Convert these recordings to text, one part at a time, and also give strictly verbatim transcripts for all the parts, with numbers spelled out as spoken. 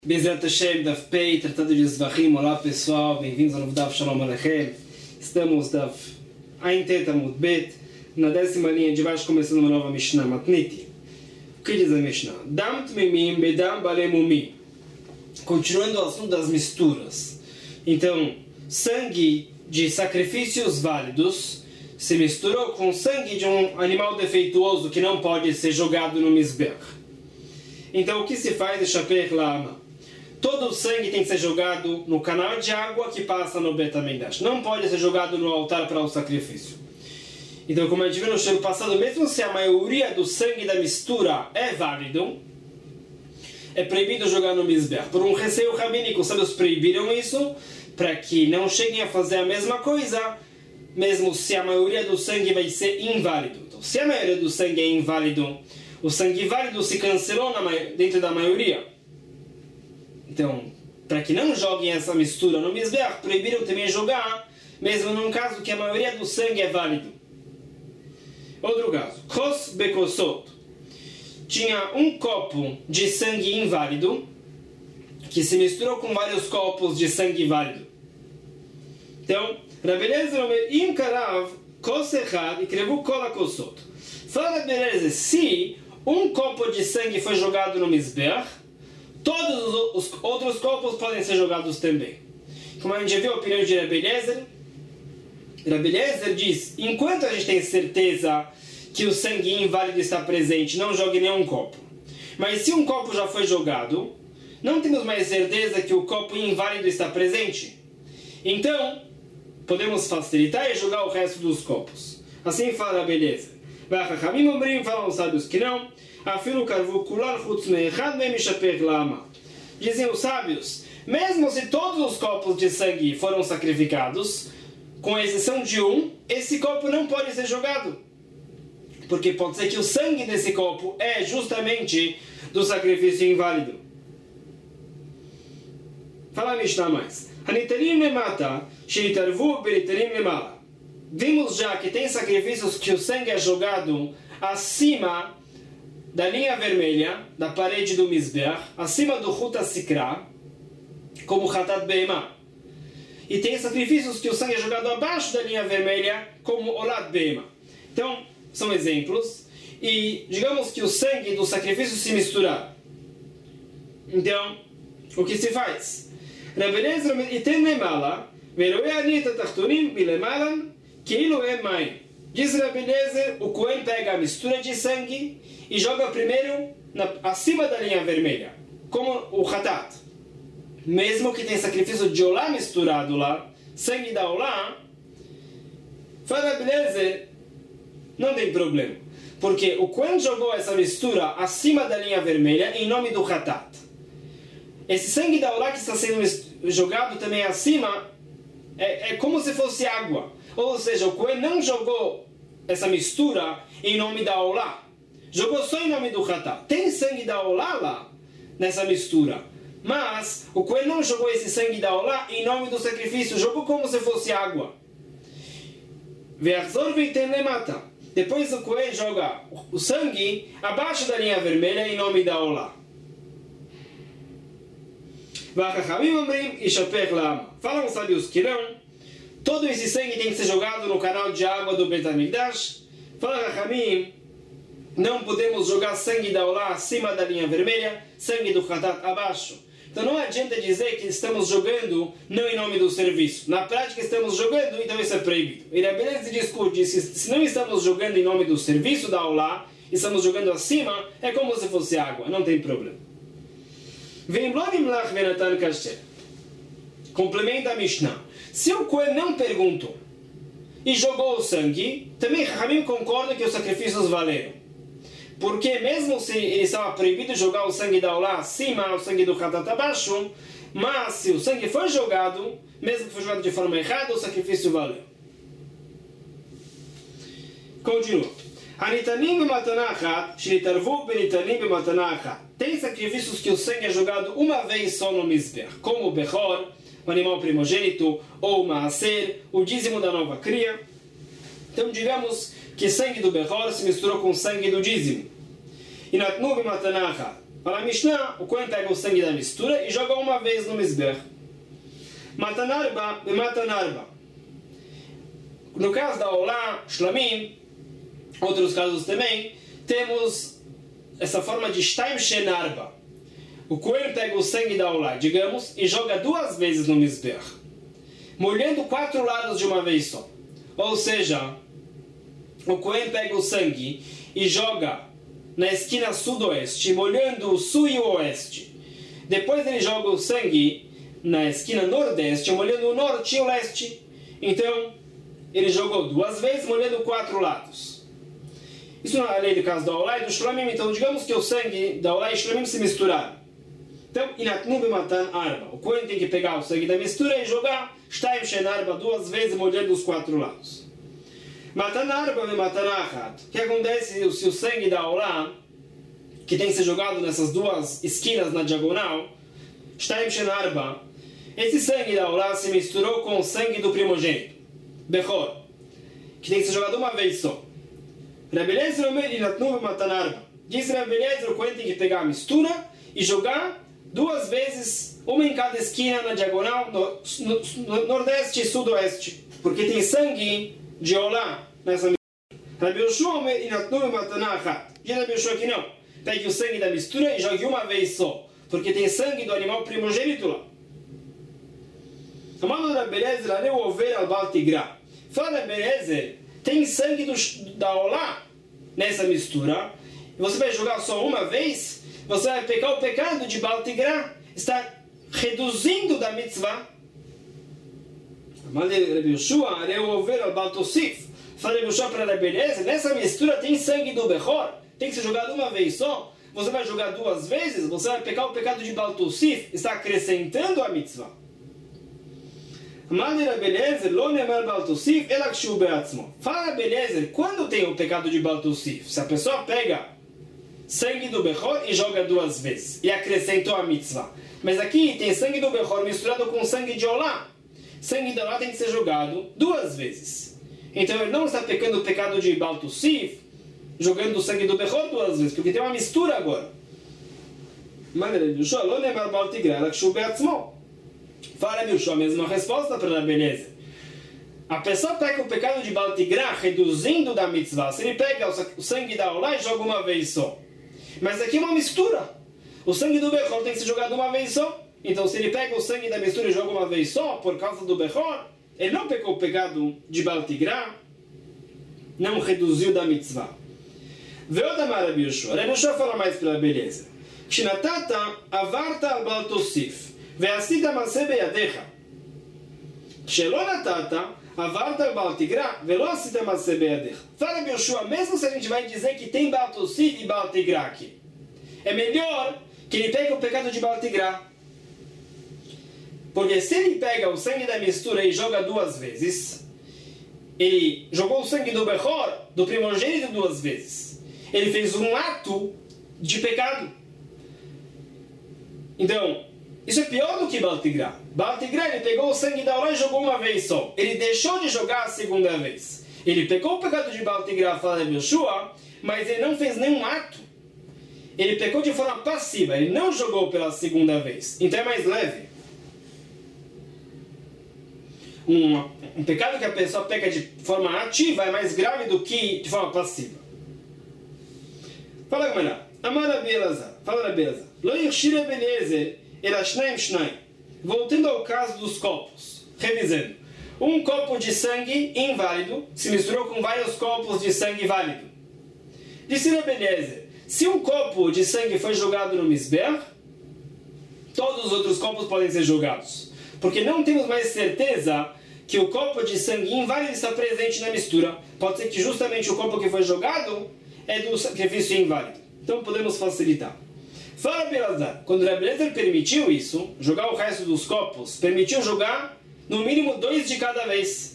Bezrat Hashem, Daf Pei, Tratado de Zvachim. Olá pessoal, bem-vindos ao novo Daf Shalom Aleichem. Estamos Daf Ain Tet Amud Bet, na décima linha de baixo, começando uma nova Mishnah, Matniti. O que diz a Mishnah? Dam Tmimim Bedam Balemumi. Continuando o assunto das misturas. Então, sangue de sacrifícios válidos se misturou com sangue de um animal defeituoso que não pode ser jogado no Mizbeach. Então, o que se faz é Shaper Lama. Todo o sangue tem que ser jogado no canal de água que passa no Bet HaMikdash. Não pode ser jogado no altar para o sacrifício. Então, como a gente viu no show passado, mesmo se a maioria do sangue da mistura é válido, é proibido jogar no Mizbeach. Por um receio rabínico, os sábios proibiram isso para que não cheguem a fazer a mesma coisa, mesmo se a maioria do sangue vai ser inválido. Então, se a maioria do sangue é inválido, o sangue válido se cancelou na, dentro da maioria. Então, para que não joguem essa mistura no Mizbeach, proibiram também jogar, mesmo num caso que a maioria do sangue é válido. Outro caso, Kos Bekosot. Tinha um copo de sangue inválido, que se misturou com vários copos de sangue válido. Então, Rabbi Eliezer Omer, Im Karav, Kos Echad, e Krevu Kol HaKosot. Fala Rabbi Eliezer, se um copo de sangue foi jogado no Mizbeach, todos os outros copos podem ser jogados também. Como a gente já viu a opinião de Rabbi Eliezer, Rabbi Eliezer diz, enquanto a gente tem certeza que o sangue inválido está presente, não jogue nenhum copo. Mas se um copo já foi jogado, não temos mais certeza que o copo inválido está presente. Então, podemos facilitar e jogar o resto dos copos. Assim fala Rabbi Eliezer. Vachachamim Omrim, falam os sábios que não. Afilu karvu kular chutz me'echad me'mishaper lama. Dizem os sábios, mesmo se todos os copos de sangue foram sacrificados, com exceção de um, esse copo não pode ser jogado. Porque pode ser que o sangue desse copo é justamente do sacrifício inválido. Fala a Mishnah mais. Hanitarim lemata, shiritarvu beritarim lemala. Vimos já que tem sacrifícios que o sangue é jogado acima da linha vermelha, da parede do Mizbeach, acima do Chut HaSikra, como Hatat Be'emah. E tem sacrifícios que o sangue é jogado abaixo da linha vermelha, como Olat Be'emah. Então, são exemplos. E digamos que o sangue do sacrifício se misturar. Então, o que se faz? Rabbi Eliezer item lemala, veroe anita tachtonim milemalan, keilo é mai. Diz Rabbi Eliezer, o Cohen pega a mistura de sangue e joga primeiro na, acima da linha vermelha, como o Hatat. Mesmo que tenha sacrifício de Olá misturado lá, sangue da Olá, fala Rabbi Eliezer, não tem problema. Porque o Cohen jogou essa mistura acima da linha vermelha em nome do Hatat. Esse sangue da Olá que está sendo jogado também acima é, é como se fosse água. Ou seja, o Cohen não jogou essa mistura em nome da Olá. Jogou só em nome do Hatat. Tem sangue da Olá lá, nessa mistura. Mas o Cohen não jogou esse sangue da Olá em nome do sacrifício. Jogou como se fosse água. Depois o Cohen joga o sangue abaixo da linha vermelha em nome da Olá. Falam os sábios que não. Todo esse sangue tem que ser jogado no canal de água do Bet HaMikdash. Fala Rachamim, não podemos jogar sangue da Olá acima da linha vermelha, sangue do Hatat abaixo. Então não adianta dizer que estamos jogando não em nome do serviço. Na prática estamos jogando, então isso é proibido. E a beleza discute, se, se não estamos jogando em nome do serviço da Olá, estamos jogando acima, é como se fosse água, não tem problema. Vem Blodim Lach Venatan Kasher. Complementa a Mishnah. Se o Cohen não perguntou e jogou o sangue, também Rahamim concorda que os sacrifícios valeram. Porque mesmo se ele estava proibido jogar o sangue da Olá acima, o sangue do Hatat abaixo, mas se o sangue foi jogado, mesmo que foi jogado de forma errada, o sacrifício valeu. Continua. Hanitanim b'matana shnitarvu b'nitanim b'matana. Tem sacrifícios que o sangue é jogado uma vez só no Mizbeach, como o Bechor, o animal primogênito, ou o Maaser, o dízimo da nova cria. Então digamos que sangue do Bechor se misturou com sangue do dízimo. E Natnu b'matana Fala a Mishnah, o Kohen pega o sangue da mistura e joga uma vez no Mizbech. Matanarba e Matanarba. No caso da Olá, Shlamim, outros casos também, temos essa forma de Shtaim Shenarba. O Kohen pega o sangue da Olá, digamos, e joga duas vezes no Mizbech, molhando quatro lados de uma vez só. Ou seja, o Kohen pega o sangue e joga na esquina sudoeste, molhando o sul e o oeste. Depois ele joga o sangue na esquina nordeste, molhando o norte e o leste. Então, ele jogou duas vezes, molhando quatro lados. Isso não é a lei do caso da Olá e do Shlamim. Então, digamos que o sangue da Olá e Shlamim se misturaram. Então, Inatnu b'matan arba. O Kohen tem que pegar o sangue da mistura e jogar Shtaim Shen arba duas vezes, molhando os quatro lados. Matan arba e matan achat. O que acontece se o sangue da Olá, que tem que ser jogado nessas duas esquinas na diagonal, Shtaim Shen arba, esse sangue da Olá se misturou com o sangue do primogênito, Bechor, que tem que ser jogado uma vez só. Rabbi Eliezer Omer Inatnu b'matan arba. Diz Rabbi Eliezer, o Kohen tem que pegar a mistura e jogar duas vezes, uma em cada esquina na diagonal, no, no, no nordeste e sudoeste, porque tem sangue de Olá nessa mistura. Rabbi Yoshua Omer Inatnu b'matan achat. Diz Rabbi Yoshua que não. Pegue o sangue da mistura e jogue uma vez só, porque tem sangue do animal primogênito lá. Amado Rabbi Eliezer, Areu Over al Baal Tigra. Fala Rabbi Eliezer, tem sangue do, da Olá nessa mistura, e você vai jogar só uma vez, você vai pecar o pecado de Baal Tigra, está reduzindo da mitzvah. Amado Rabbi Yoshua, Areu Over al Baal Tosif. Fala Rabbi Yoshua para Rabbi Eliezer, nessa mistura tem sangue do Bechor, tem que ser jogado uma vez só, você vai jogar duas vezes, você vai pecar o pecado de Baal Tosif, está acrescentando a mitzvah. Amado Rabbi Eliezer, lo nemar Baal Tosif, ela kshu beatzmo. Fala Rabbi Eliezer, quando tem o pecado de Baal Tosif? Se a pessoa pega sangue do Bechor e joga duas vezes, e acrescentou a mitzvah. Mas aqui tem sangue do Bechor misturado com sangue de Olá. Sangue de Olá tem que ser jogado duas vezes. Então ele não está pecando o pecado de Baal Tosif, jogando o sangue do Bechor duas vezes, porque tem uma mistura agora. Mas Rabbi Yoshua, lo nemar Baal Tigra, ela kshu beatzmo. Fala Rabbi Yoshua, a mesma resposta para Rabbi Eliezer. A pessoa pega o pecado de Baal Tigra, reduzindo da mitzvah. Se ele pega o sangue da Olá e joga uma vez só. Mas aqui é uma mistura. O sangue do Bechor tem que ser jogado uma vez só. Então se ele pega o sangue da mistura e joga uma vez só, por causa do Bechor, ele não pegou o pecado de Baal Tigra, não reduziu da mitzvah. Veodamar Rabbi Yoshua. Rabbi Yoshua fala mais para Rabbi Eliezer. Shinatata avarta al Baal Tosif. ועשית מעשה בידיך. שלא נתת, עברת על בעל תגרה, ולא עשית מעשה בידיך. Fala Rabbi Yoshua, mesmo se a gente vai dizer que tem Baal Tosif e Baal Tigra aqui, é melhor que ele pegue o pecado de Baal Tigra. Porque se ele pega o sangue da mistura e joga duas vezes, ele jogou o sangue do Bechor, do primogênito, duas vezes. Ele fez um ato de pecado. Então, isso é pior do que Baal Tigra. Baal Tigra, ele pegou o sangue da Olá e jogou uma vez só. Ele deixou de jogar a segunda vez. Ele pegou o pecado de Baal Tigra, fala Rabbi Yoshua, mas ele não fez nenhum ato. Ele pecou de forma passiva. Ele não jogou pela segunda vez. Então é mais leve. Um, um pecado que a pessoa peca de forma ativa é mais grave do que de forma passiva. Fala, galera. Amar Rabbi Elazar. Fala, Rabbi Elazar. Lo yirshir Rabbi Eliezer era shnaim shnaim. Voltando ao caso dos copos. Revisando. Um copo de sangue inválido se misturou com vários copos de sangue válido. Disse Rabbi Eliezer, se um copo de sangue foi jogado no Mizbeach, todos os outros copos podem ser jogados. Porque não temos mais certeza que o copo de sangue inválido está presente na mistura. Pode ser que justamente o copo que foi jogado é do sacrifício inválido. Então podemos facilitar. Fala Rabbi Elazar, quando Rabbi Elazar permitiu isso, jogar o resto dos copos, permitiu jogar no mínimo dois de cada vez.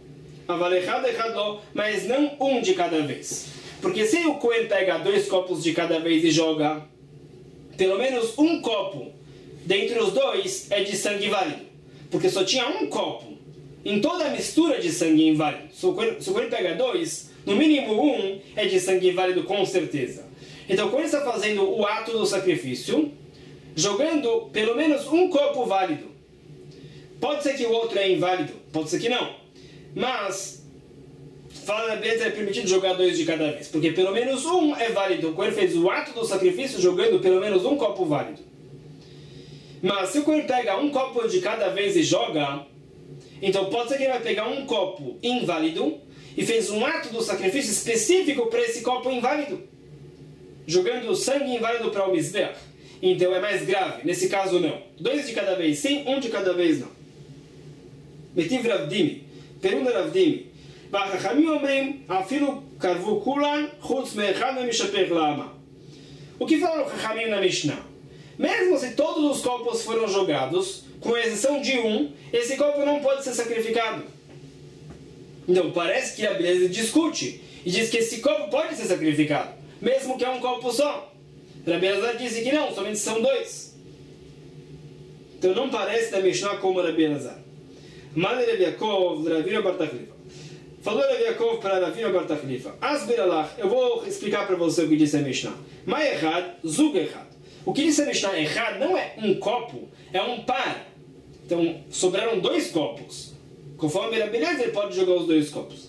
Mas não um de cada vez. Porque se o Kohen pega dois copos de cada vez e joga, pelo menos um copo dentre os dois é de sangue válido. Porque só tinha um copo em toda a mistura de sangue inválido. Se o Kohen pega dois, no mínimo um é de sangue válido com certeza. Então, quando ele está fazendo o ato do sacrifício, jogando pelo menos um copo válido. Pode ser que o outro é inválido, pode ser que não. Mas, fala na Bíblia, é permitido jogar dois de cada vez, porque pelo menos um é válido. Quando ele fez o ato do sacrifício, jogando pelo menos um copo válido. Mas se o Cohen pega um copo de cada vez e joga, então pode ser que ele vai pegar um copo inválido e fez um ato do sacrifício específico para esse copo inválido, jogando sangue inválido para o Mizbeach. Então é mais grave. Nesse caso não. Dois de cada vez sim, um de cada vez não. Metiv Rav Dimi. Pergunta Rav Dimi. V'achachamim omrim afilu karvu kulan chutz me'echad me'mishaper lama. O que falaram Chachamim na Mishnah? Mesmo se todos os copos foram jogados, com exceção de um, esse copo não pode ser sacrificado. Então parece que a beleza discute e diz que esse copo pode ser sacrificado, mesmo que é um copo só. Rabi Elazar disse que não, somente são dois. Então não parece da Mishnah como Rabi Elazar. Manda Rabi Yaakov, Ravina bar Tachlifa. Falou Rabi Yaakov para Ravina bar Tachlifa. Asbir alach, eu vou explicar para você o que disse a Mishnah. Ma errad, zug errad. O que disse a Mishnah errad não é um copo, é um par. Então sobraram dois copos. Conforme Rabi Elazar, ele pode jogar os dois copos.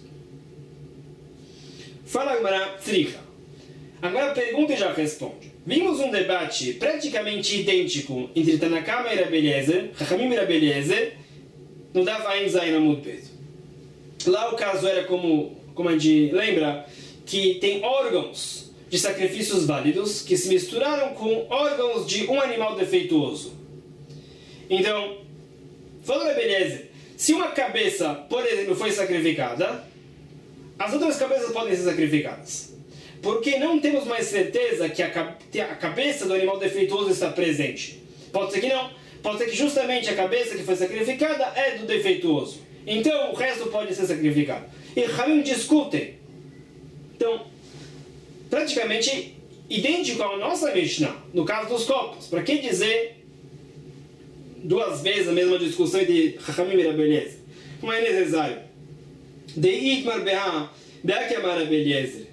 Fala Gemara, tzricha. Agora pergunta e já responde. Vimos um debate praticamente idêntico entre Tanakama e Rabi Eliezer, Chachamim e Rabi Eliezer, no Daf Ain Zayin Amud Bet. Lá o caso era como, como a gente lembra, que tem órgãos de sacrifícios válidos que se misturaram com órgãos de um animal defeituoso. Então, falou Rabi Eliezer, se uma cabeça, por exemplo, foi sacrificada, as outras cabeças podem ser sacrificadas. Porque não temos mais certeza que a cabeça do animal defeituoso está presente. Pode ser que não. Pode ser que justamente a cabeça que foi sacrificada é do defeituoso. Então o resto pode ser sacrificado. E Ramim discutem. Então, praticamente idêntico à nossa Mishnah, no caso dos copos. Para que dizer duas vezes a mesma discussão entre Ramim e Rabi Eliezer? Não é necessário. De Itmar Beha, Beha Amar Rabi Eliezer.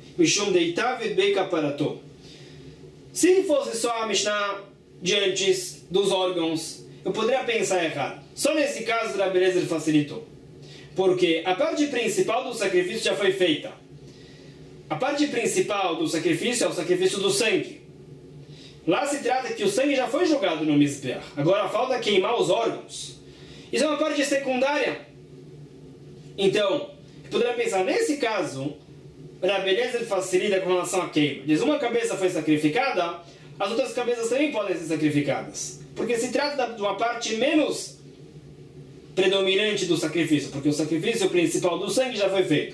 Se fosse só a Mishnah de antes dos órgãos, eu poderia pensar errado. Só nesse caso, Rabi Eliezer facilitou. Porque a parte principal do sacrifício já foi feita. A parte principal do sacrifício é o sacrifício do sangue. Lá se trata que o sangue já foi jogado no Mizbeach. Agora falta queimar os órgãos. Isso é uma parte secundária. Então, eu poderia pensar, nesse caso, Rabi Eliezer facilita com relação a queima. Diz, uma cabeça foi sacrificada, as outras cabeças também podem ser sacrificadas. Porque se trata de uma parte menos predominante do sacrifício, porque o sacrifício principal do sangue já foi feito.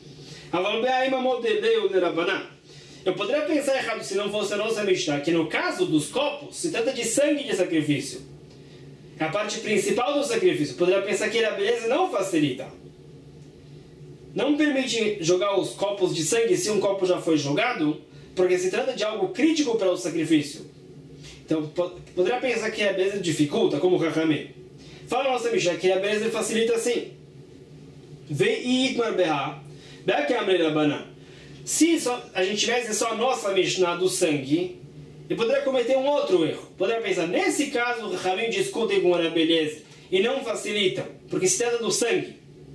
Eu poderia pensar errado se não fosse a nossa Mishnah, que no caso dos copos, se trata de sangue de sacrifício. É a parte principal do sacrifício. Eu poderia pensar que a beleza não facilita. Não permite jogar os copos de sangue se um copo já foi jogado, porque se trata de algo crítico para o sacrifício. Então, poderia pensar que a beleza dificulta, como o Chachamim. Fala a nossa Mishnah que a beleza facilita sim. Se só, a gente tivesse só a nossa Mishnah do sangue, eu poderia cometer um outro erro. Poderia pensar, nesse caso, o Chachamim discutem com a beleza e não facilitam, porque se trata do sangue.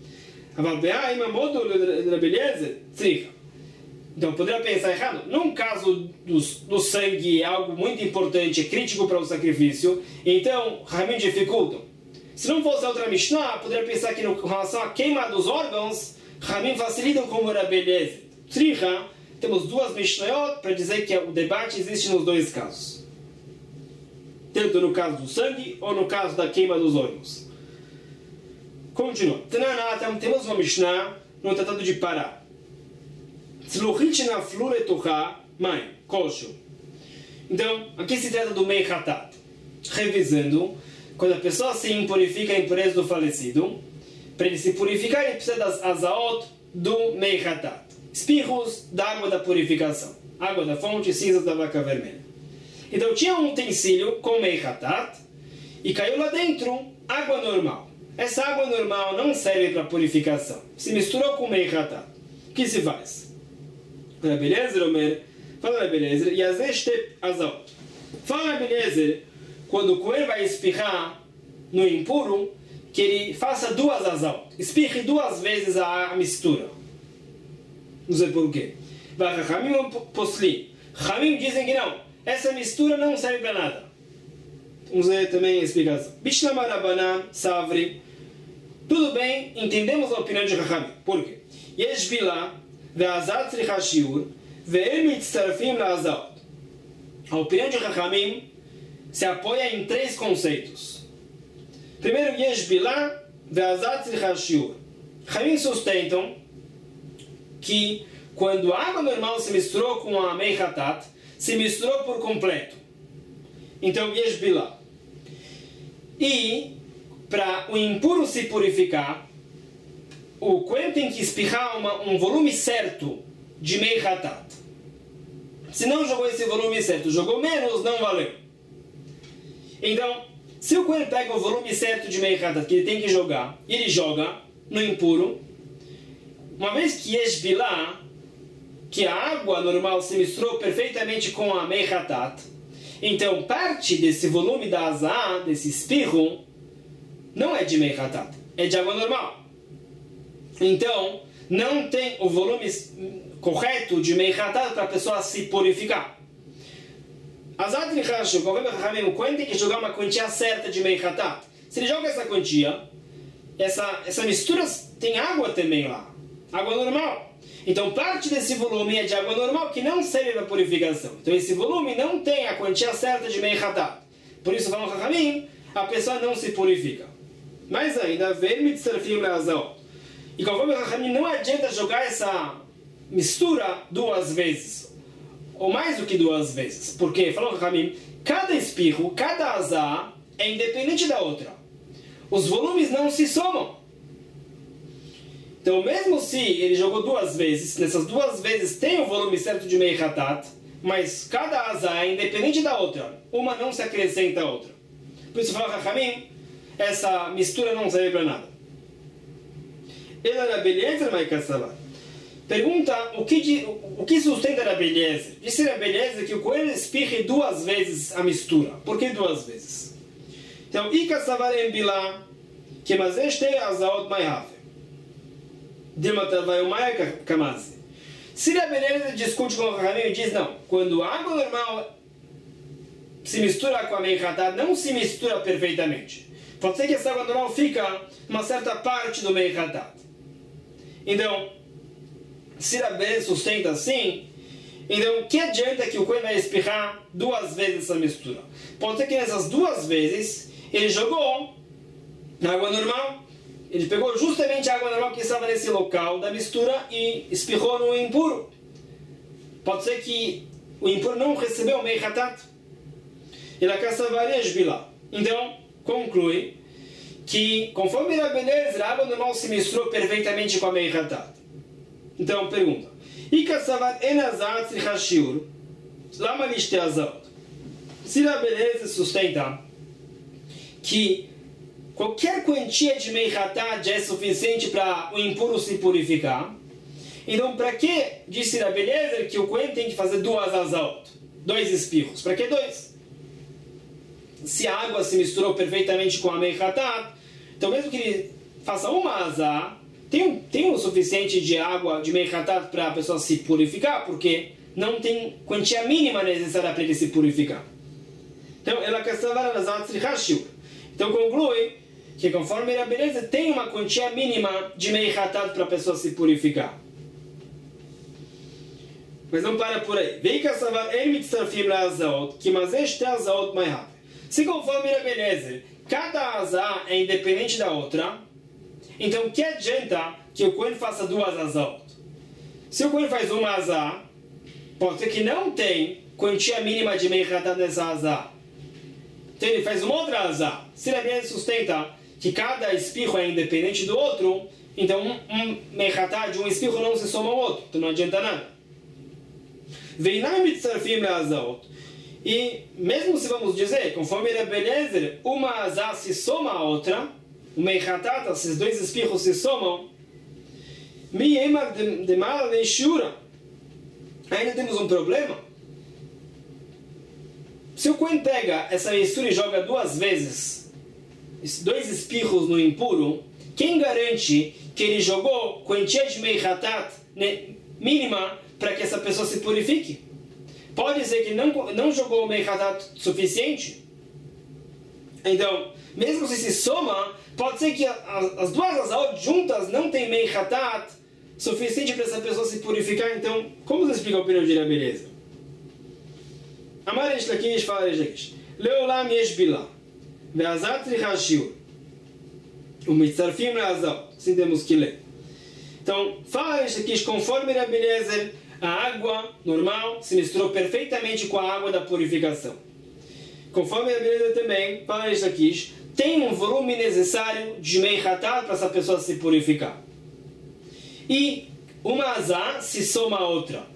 Então poderia pensar errado. Num caso do, do sangue, é algo muito importante, é crítico para o sacrifício, então Ramim dificultam. Se não fosse a outra Mishnah, poderia pensar que, no, com relação à queima dos órgãos, Ramim facilitam como era beleza. Tricha, temos duas Mishnayot para dizer que o debate existe nos dois casos, tanto no caso do sangue ou no caso da queima dos órgãos. Continua. Temos uma Mishnah no Tratado de Pará. Então, aqui se trata do Mei Hatat. Revisando, quando a pessoa se impurifica a impureza do falecido, para ele se purificar, ele precisa das azaot do Mei Hatat. Espirros da água da purificação. Água da fonte, cinzas da vaca vermelha. Então, tinha um utensílio com Mei Hatat e caiu lá dentro água normal. Essa água normal não serve para purificação. Se misturou com Mei Hatat. O que se faz? Rabi Eliezer Omer, Fala Rabbi Eliezer, e às vezes tem azal. Fala Rabbi Eliezer, quando o Cohen vai espirrar no impuro, que ele faça duas azal. Espirre duas vezes a, a mistura. Não sei porquê. Vai Chamim ou Posli. Chamim dizem que não. Essa mistura não serve para nada. Vamos ver também a explicação. Bishlama Rabbanan, Savri. Tudo bem, entendemos a opinião de Chachamim. Por quê? Yesh Bila, Ve'azat Tzricha Shiur, Ve'el Mitzarfim La'azat. A opinião de Chachamim se apoia em três conceitos. Primeiro, Yesh Bila, Ve'azat Tzricha Shiur. Chachamim sustentam que quando a água normal se misturou com a Mei Hatat, se misturou por completo. Então, Yesh Bila. E para o impuro se purificar, o Cohen tem que espirrar uma, um volume certo de Mei Hatat. Se não jogou esse volume certo, jogou menos, não valeu. Então, se o Cohen pega o volume certo de Mei Hatat que ele tem que jogar, e ele joga no impuro, uma vez que Yesh Bila, que a água normal se misturou perfeitamente com a Mei Hatat, então parte desse volume da azá, desse espirro, não é de Mei Hatat, é de água normal. Então, não tem o volume correto de Mei Hatat para a pessoa se purificar. Azat Nichashu, conforme o Chachamim, o Cohen tem que jogar uma quantia certa de Mei Hatat. Se ele joga essa quantia, essa, essa mistura tem água também lá, água normal. Então, parte desse volume é de água normal que não serve para purificação. Então, esse volume não tem a quantia certa de Mei Hatat. Por isso, falam Chachamim, a pessoa não se purifica. Mais ainda, Ve'el Mitzarfim La'azal. E conforme o Chachamim, não adianta jogar essa mistura duas vezes, ou mais do que duas vezes. Porque, falou o Chachamim, cada espirro, cada azá é independente da outra. Os volumes não se somam. Então, mesmo se ele jogou duas vezes, nessas duas vezes tem o volume certo de Mei Hatat, mas cada azá é independente da outra. Uma não se acrescenta à outra. Por isso, fala Chachamim, essa mistura não serve para nada. Ele era beleza, mas caçava. Pergunta o que, o que sustenta a beleza. Disse a beleza que o coelho espirre duas vezes a mistura. Por que duas vezes? Então, e caçavar em bilá, que mas este é azaot maihafe. Dilmatar vai o maia kamazi. Se a beleza discute com o Chachamim e diz não, quando a água normal se mistura com a Mei Hatat, não se mistura perfeitamente. Pode ser que essa água normal fica uma certa parte do Mei Hatat. Então, se a beleza sustenta assim, então que adianta que o Cohen vai espirrar duas vezes essa mistura? Pode ser que nessas duas vezes ele jogou na água normal, ele pegou justamente a água normal que estava nesse local da mistura e espirrou no impuro. Pode ser que o impuro não recebeu o Mei Hatat. Ele acaçavaria Shbilá. Então, conclui que, conforme a beleza, a água normal se misturou perfeitamente com a Mei Hatat. Então, pergunta. E caçavat enazat trichashiur, lama liste azot. Se a beleza sustenta que qualquer quantia de Mei Hatat já é suficiente para o impuro se purificar, então para que disse a beleza que o Cohen tem que fazer duas azot? Dois espirros. Para que dois? Se a água se misturou perfeitamente com a Mei Hatat, então mesmo que ele faça uma azá, tem, tem o suficiente de água de Mei Hatat para a pessoa se purificar, porque não tem quantia mínima necessária para ele se purificar. Então, ela caçava azat trichashiur. Então, conclui que conforme a beleza tem uma quantia mínima de Mei Hatat para a pessoa se purificar. Mas não para por aí. Vei caçavar el mitzarfim la azaot, que mas este azaot mais rápido. Se conforme a beleza, cada azá é independente da outra, então que adianta que o Cohen faça duas azot? Se o Cohen faz uma azá, pode ser que não tem quantia mínima de Mei Hatat nessa azá. Então ele faz uma outra azá. Se a beleza sustenta que cada espirro é independente do outro, então um, um Mei Hatat de um espirro não se soma ao outro, então não adianta nada. Veinai mitzarfim la azaot. E mesmo se vamos dizer, conforme a beleza, uma azá se soma a outra, o Mei Hatat, esses dois espirros se somam, mi emar de mal leishura. Ainda temos um problema. se o Cohen pega essa mistura e joga duas vezes, dois espirros no impuro, quem garante que ele jogou quantia de mei hatat mínima para que essa pessoa se purifique? Pode ser que ele não, não jogou mei hatat suficiente? Então, mesmo se se soma, pode ser que as duas azot juntas não tem mei hatat suficiente para essa pessoa se purificar. Então, como você explica a opinião de Rabi Eliezer? Amar Reish Lakish fala Reish Lakish. Leolam yesh bila. Ve'azat tricha shiur. Umitzarfim le'azot. Assim temos que ler. Então, fala Reish Lakish, conforme Rabi Eliezer, a água normal se misturou perfeitamente com a água da purificação. Conforme Rabi Eliezer também, fala Reish Lakish, tem um volume necessário de mei hatat para essa pessoa se purificar. E uma azá se soma a outra.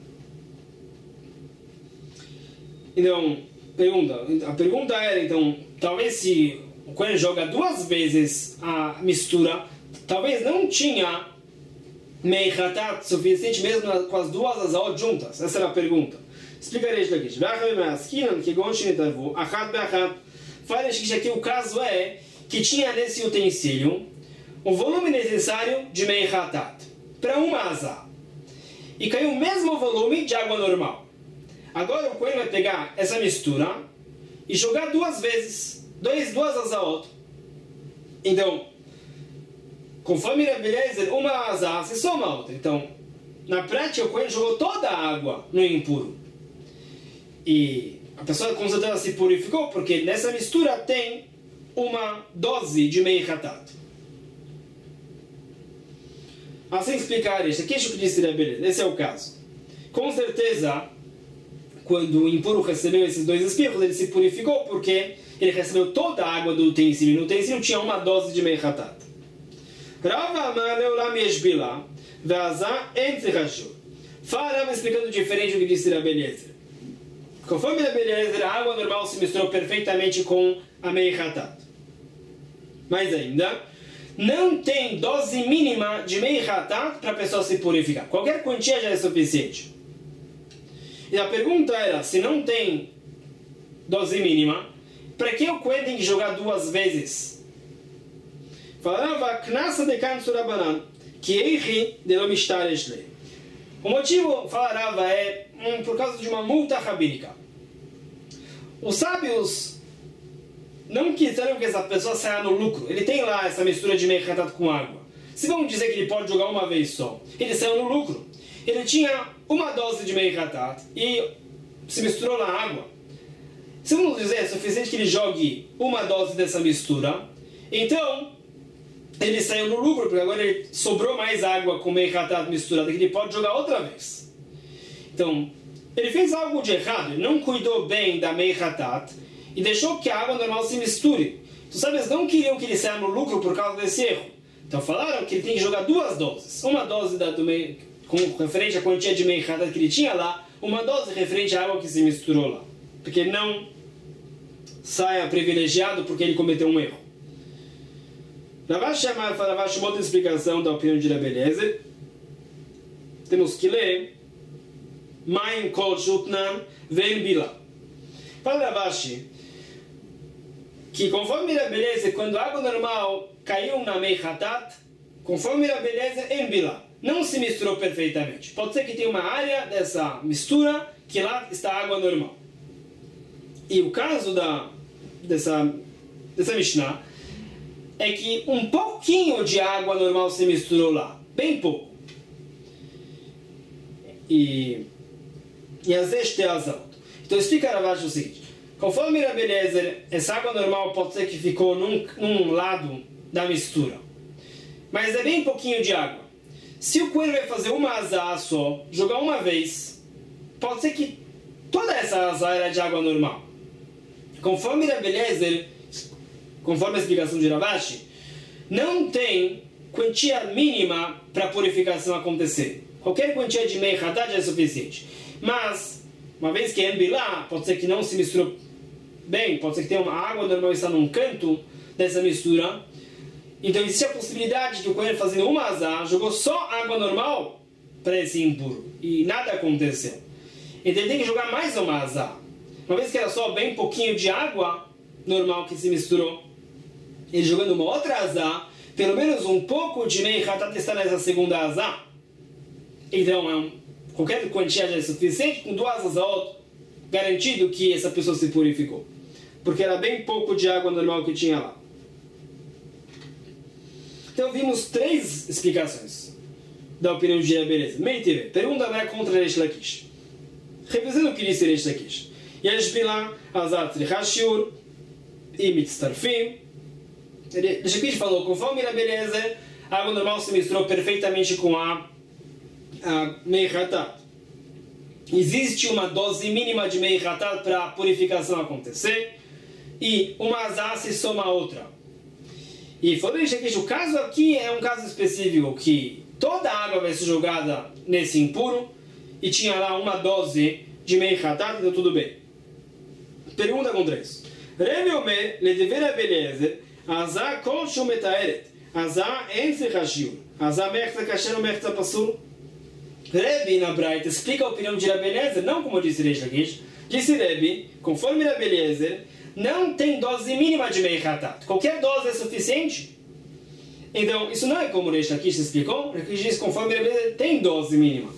Então, pergunta, a pergunta era, então, talvez se o Cohen joga duas vezes a mistura, talvez não tinha mei hatat suficiente mesmo com as duas azot juntas. Essa era a pergunta. Explicarei isso aqui. Fala que aqui o caso é que tinha nesse utensílio o volume necessário de mei hatat para uma azá. E caiu o mesmo volume de água normal. Agora o Cohen vai pegar essa mistura e jogar duas vezes, dois, duas azaot. Então, conforme Rabi Eliezer, uma azá se soma a outra. Então, na prática, o Cohen jogou toda a água no impuro. E a pessoa com certeza se purificou, porque nessa mistura tem uma dose de mei hatat. Assim explicar isso. Aqui é o que disse Rabi Eliezer. Esse é o caso. Com certeza, quando o impuro recebeu esses dois espirros, ele se purificou porque ele recebeu toda a água do utensílio. No utensílio tinha uma dose de mei hatat. Rava amar leolam yesh bila ve'azá en tricha shiur. Fala Rava explicando diferente do que disse Rabi Eliezer. Conforme Rabi Eliezer, a água normal se misturou perfeitamente com a mei hatat. Mas ainda, não tem dose mínima de mei hatat para a pessoa se purificar. Qualquer quantia já é suficiente. E a pergunta era, se não tem dose mínima, para que o Cohen tem que jogar duas vezes? Falava, knasa de kansu rabanan, que eichi de lo mishtaresh le. O motivo, falava, é hum, por causa de uma multa rabínica. Os sábios não quiseram que essa pessoa saia no lucro. Ele tem lá essa mistura de mei hatat com água. Se vamos dizer que ele pode jogar uma vez só, ele saiu no lucro. Ele tinha uma dose de mei hatat e se misturou na água. Se vamos dizer, é suficiente que ele jogue uma dose dessa mistura, então ele saiu no lucro, porque agora ele sobrou mais água com mei hatat misturada, que ele pode jogar outra vez. Então, ele fez algo de errado, ele não cuidou bem da mei hatat e deixou que a água normal se misture. Os sábios não queriam que ele saia no lucro por causa desse erro. Então falaram que ele tem que jogar duas doses. Uma dose da, do mei, com referente à quantia de mei hatat que ele tinha lá, uma dose referente à água que se misturou lá. Porque ele não saia privilegiado porque ele cometeu um erro. Ravashi Amar fala, Ravashi, uma outra explicação da opinião de Rabi Eliezer. Temos que ler Maim kol shutnan ven bila. Fala Ravashi que conforme Rabi Eliezer, quando a água normal caiu na mei hatat, conforme Rabi Eliezer, em bila, não se misturou perfeitamente. Pode ser que tenha uma área dessa mistura que lá está a água normal. E o caso da, dessa, dessa Mishnah é que um pouquinho de água normal se misturou lá. Bem pouco. E e às vezes tem azot. Então explica Ravashi o seguinte. Conforme Rabi Eliezer, essa água normal pode ser que ficou num, num lado da mistura. Mas é bem pouquinho de água. Se o Cohen vai fazer uma azá só, jogar uma vez, pode ser que toda essa azá era de água normal. Conforme Rabi Eliezer, conforme a explicação de Ravashi, não tem quantia mínima para a purificação acontecer. Qualquer quantia de mei hatat já é suficiente. Mas, uma vez que é embilá, pode ser que não se misturou bem, pode ser que tenha uma água normal está num canto dessa mistura. Então existe a possibilidade que o Cohen, fazendo uma azá, jogou só água normal para esse impuro. E nada aconteceu. Então ele tem que jogar mais uma azá. uma vez que era só bem pouquinho de água, normal que se misturou, ele jogando uma outra azá, pelo menos um pouco de mei hatat está nessa segunda azá. Então, é um, qualquer quantidade é suficiente, com duas azaot, garantido que essa pessoa se purificou. Porque era bem pouco de água normal que tinha lá. Então, vimos três explicações da opinião de Rabeleza. Meitive, pergunta não é contra Reish Lakish. Representa o que disse Reish Lakish. Yesh bilá, azat rechashur, e mitztarfim. Reish Lakish falou, conforme Rabeleza, a água normal se misturou perfeitamente com a, a mei hatat. Existe uma dose mínima de mei hatat para a purificação acontecer, e uma azá se soma a outra. E falou Reish Lakish, o caso aqui é um caso específico, que toda a água vai ser jogada nesse impuro, e tinha lá uma dose de mei hatat, então tudo bem. Pergunta com três. Rebbe Omer, le dever Rabeleza, azá kol shumetaeret, azá ense hashiur, azá mechza kasher ou mechza pasur. Rebbe na Braita explica a opinião de Rabeleza, não como disse Reish Lakish. Disse Rebbe, conforme Rabeleza, não tem dose mínima de mei hatat. Qualquer dose é suficiente. Então, isso não é como Reish Lakish explicou. Reish Lakish diz, conforme Rabeleza, tem dose mínima.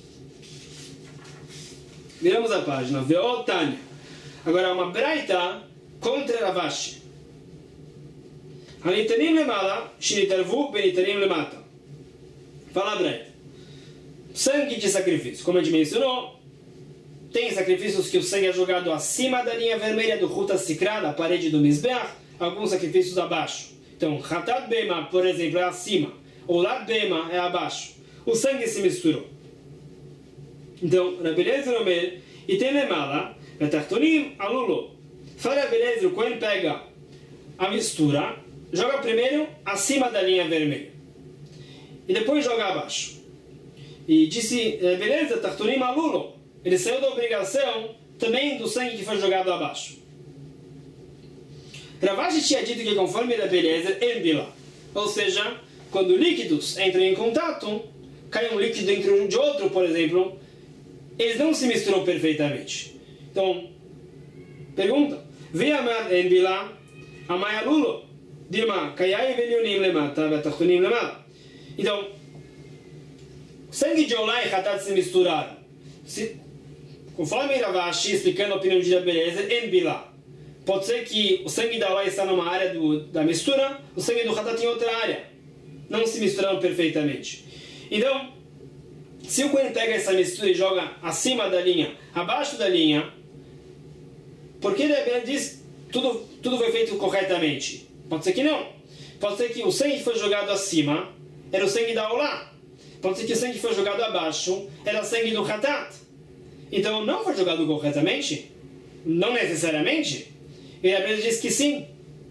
Viramos a página. Ve'ot Tanya. Agora, uma Braita contra Ravashi. Hanitanim lemala, shinitarvu benitanim lemata. Fala a Braita. Sangue de sacrifício. Como a gente mencionou, tem sacrifícios que o sangue é jogado acima da linha vermelha do Ruta Sikra, da parede do Mizbeach, alguns sacrifícios abaixo. Então, Hatat Bema, por exemplo, é acima. O Lat Bema é abaixo. O sangue se misturou. Então, Rabeleza Omer, e tem lemala, Vetartonim alulo. Fala Rabeleza, o Cohen pega a mistura, joga primeiro acima da linha vermelha. E depois joga abaixo. E disse, beleza, Tartonim alulo. Ele saiu da obrigação também do sangue que foi jogado abaixo. Ravashi tinha dito que conforme da beleza, embila. Ou seja, quando líquidos entram em contato, cai um líquido dentro de outro, por exemplo, eles não se misturam perfeitamente. Então, pergunta. Ve'amar embila, amai alulo. Dilma, kayai velionim lemata, ve'tartonim lemata. Então, sangue de Olá e Hatat se misturaram. Se, conforme Ravashi explicando a opinião de Rabeleza, em Bilá. Pode ser que o sangue da Olá está numa área do, da mistura, o sangue do Hatat em outra área. Não se misturaram perfeitamente. Então, se o Cohen pega essa mistura e joga acima da linha, abaixo da linha, porque Rabeleza diz tudo tudo foi feito corretamente? Pode ser que não. Pode ser que o sangue que foi jogado acima era o sangue da Olá. Pode ser que o sangue que foi jogado abaixo era sangue do Hatat. Então não foi jogado corretamente? Não necessariamente. E a Rabeleza diz que sim.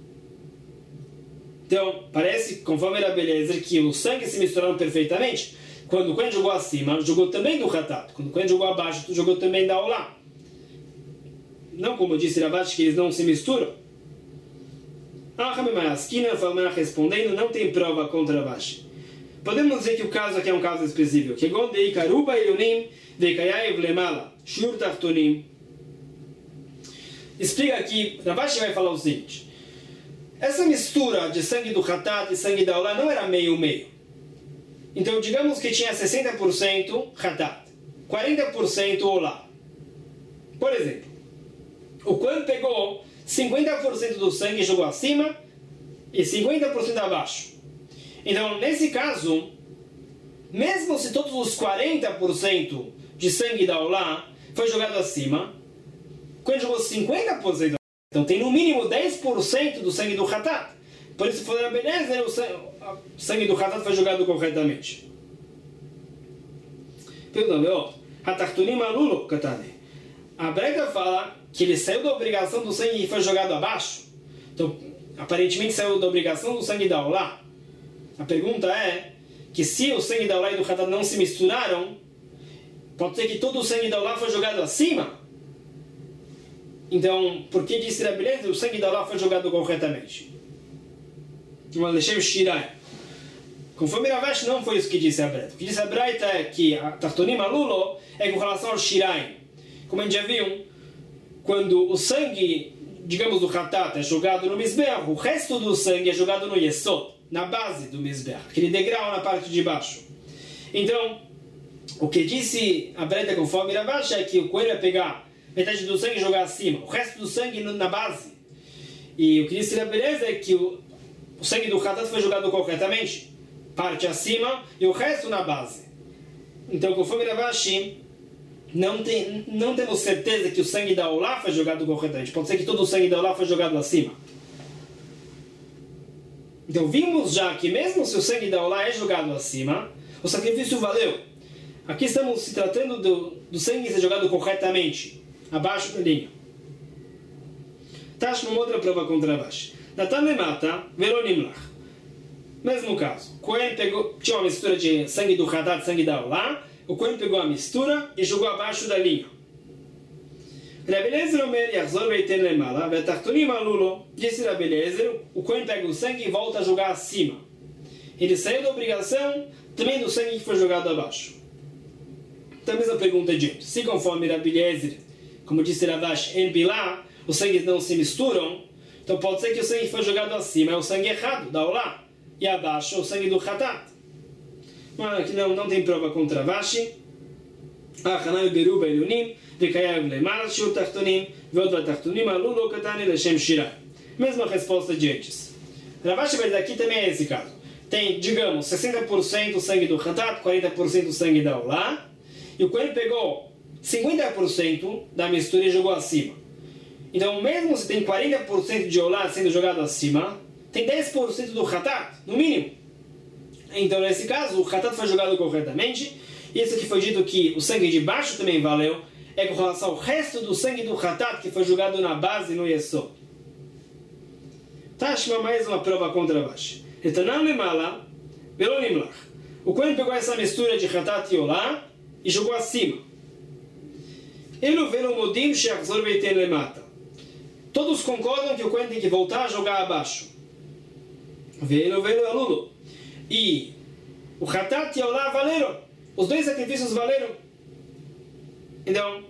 Então parece, conforme a Rabeleza, que o sangue se misturaram perfeitamente. Quando o Cohen jogou acima, jogou também do Hatat. Quando o Cohen jogou abaixo, jogou também da Olá. Não como disse Ravashi, que eles não se misturam. Ah, Ramimaraskina, Falmana respondendo, não tem prova contra Ravashi. Podemos dizer que o caso aqui é um caso específico. Que gondei karuba ilunim vekayaev lemala shur tartonim. Explica aqui, Ravashi vai falar o seguinte. Essa mistura de sangue do Hatat e sangue da Olá não era meio-meio. Então, digamos que tinha sessenta por cento Hatat, quarenta por cento Olá. Por exemplo, o Cohen pegou cinquenta por cento do sangue e jogou acima e cinquenta por cento abaixo. Então, nesse caso, mesmo se todos os quarenta por cento de sangue da Olá foi jogado acima, quando jogou cinquenta por cento, então tem no mínimo dez por cento do sangue do Hatat. Por isso, foi a beleza, o sangue do Hatat foi jogado corretamente. Pergunta, Hatartunim alulo, Katane. A Braita fala que ele saiu da obrigação do sangue e foi jogado abaixo. Então, aparentemente saiu da obrigação do sangue da Olá. A pergunta é que se o sangue da Olá e do Hatat não se misturaram, pode ser que todo o sangue da Olá foi jogado acima? Então, por que disse a beleza? O sangue da Olá foi jogado corretamente. Lechem Shirai. Conforme Ravashi, não foi isso que disse a Braita. O que disse a Braita é que a Tartonim Alulo é com relação ao Shirai. Como a gente já viu, quando o sangue, digamos, do Hatat é jogado no Mizbeach, o resto do sangue é jogado no Yesod, na base do Mizbeach, aquele degrau na parte de baixo. Então, o que disse a Breta conforme Ravashi é que o Kohen vai pegar metade do sangue e jogar acima, o resto do sangue na base. E o que disse a beleza é que o, o sangue do Hatat foi jogado corretamente, parte acima e o resto na base. Então, conforme Ravashi, não, tem, não temos certeza que o sangue da Olá foi jogado corretamente. Pode ser que todo o sangue da Olá foi jogado acima. Então, vimos já que mesmo se o sangue da Olá é jogado acima, o sacrifício valeu. Aqui estamos se tratando do, do sangue ser jogado corretamente, abaixo da linha. Tash uma outra prova contra Ravashi. Natan lemata, veronimlach. Mesmo caso, o Kohen pegou, tinha uma mistura de sangue do Hatat, sangue da Olá, o Kohen pegou a mistura e jogou abaixo da linha. Rabbi Eliezer Omer, Yachzor veiten lemala, ve'tachtonim alulo. Disse Rabbi Eliezer, o Kohen pega o sangue e volta a jogar acima. Ele saiu da obrigação também do sangue que foi jogado abaixo. Então a mesma pergunta de antes. Se conforme Rabbi Eliezer, como disse Ravashi, em Bilá, os sangues não se misturam, então pode ser que o sangue que foi jogado acima é o sangue errado, da Olá, e abaixo é o sangue do Hatat. Mas aqui não, não tem prova contra Ravashi. Achanai beruba elunim, vekayav lemar shiur tachtonim, veod vatachtonim alulo katani leshem shirai. Mesma resposta de antes. Ravashi vai dizer aqui também é esse caso. Tem, digamos, sessenta por cento sangue do Hatat, quarenta por cento sangue da Olá, e o Kohen pegou cinquenta por cento da mistura e jogou acima. Então, mesmo se tem quarenta por cento de Olá sendo jogado acima, tem dez por cento do Hatat, no mínimo. Então, nesse caso, o Hatat foi jogado corretamente, e isso que foi dito que o sangue de baixo também valeu, é com relação ao resto do sangue do Hatat que foi jogado na base no Yesod. Tashma, mais uma prova contra Ravashi. Etanam lemala, veronimlach. O Kohen pegou essa mistura de Hatat e Olá e jogou acima. Elo velo modim sheachzor veiten lemata. Todos concordam que o Kohen tem que voltar a jogar abaixo. Velo velo alulo. E o Hatat e Olá valeram. Os dois sacrifícios valeram. Então,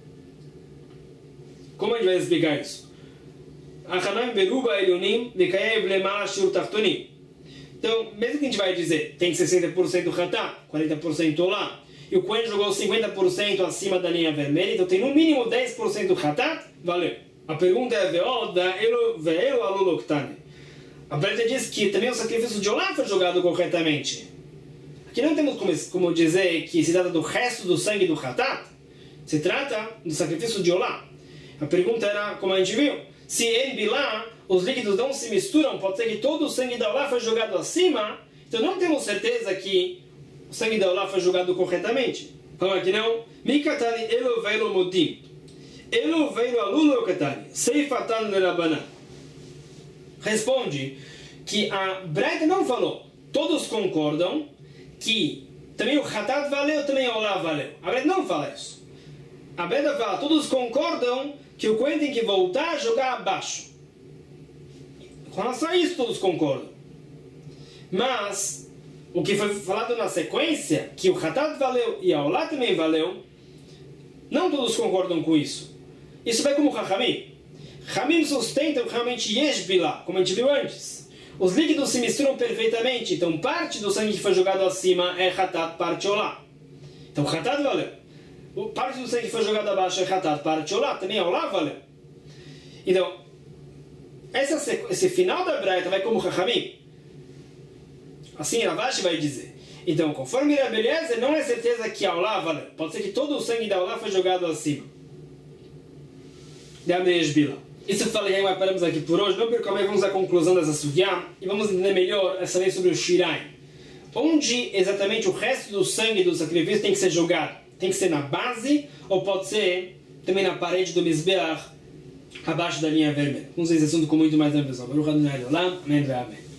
como a gente vai explicar isso? Achanam beruba elionim vekayev lemala shiur tachtonim. Então, mesmo que a gente vai dizer tem sessenta por cento Hatat, quarenta por cento Olá, e o Kohen jogou cinquenta por cento acima da linha vermelha, então tem no mínimo dez por cento Hatat, valeu. A pergunta é ve'od ve'elo alulo ktane. A Breta diz que também o sacrifício de Olá foi jogado corretamente. Aqui não temos como, como dizer que se trata do resto do sangue do Hatat, se trata do sacrifício de Olá. A pergunta era, como a gente viu, se em Bilá os líquidos não se misturam, pode ser que todo o sangue da Olá foi jogado acima, então não temos certeza que o sangue da Olá foi jogado corretamente. Fala aqui não. Mikatani elo veilo modim. Elo veilo alulo katani. Seifatan lerabanan. Responde que a Breta não falou. Todos concordam que também o Hatat valeu, também o Olá valeu. A Breta não fala isso. A Breta fala, todos concordam que o Kohen tem que voltar a jogar abaixo. Com relação a isso, todos concordam. Mas, o que foi falado na sequência, que o Hatat valeu e a Olá também valeu, não todos concordam com isso. Isso vai como Chachamim. Chachamim sustentam realmente Yesh Bilá, como a gente viu antes. Os líquidos se misturam perfeitamente, então parte do sangue que foi jogado acima é Hatat, parte Olá. Então Hatat valeu. Parte do sangue que foi jogado abaixo é Hatat, parte Olá, também Olá valeu. Então, essa, esse final da Braita vai como Chachamim. Assim Ravashi vai dizer. Então, conforme Rabbi Eliezer, não é certeza que a Olá valeu. Pode ser que todo o sangue da Olá foi jogado acima. Isso eu falei, mas paramos aqui por hoje. Não percamos, vamos à conclusão dessa sugya e vamos entender melhor essa lei sobre o Shirai. Onde exatamente o resto do sangue do sacrifício tem que ser jogado? Tem que ser na base ou pode ser também na parede do Mizbeach, abaixo da linha vermelha? Vamos ver esse assunto com muito mais atenção. Amém.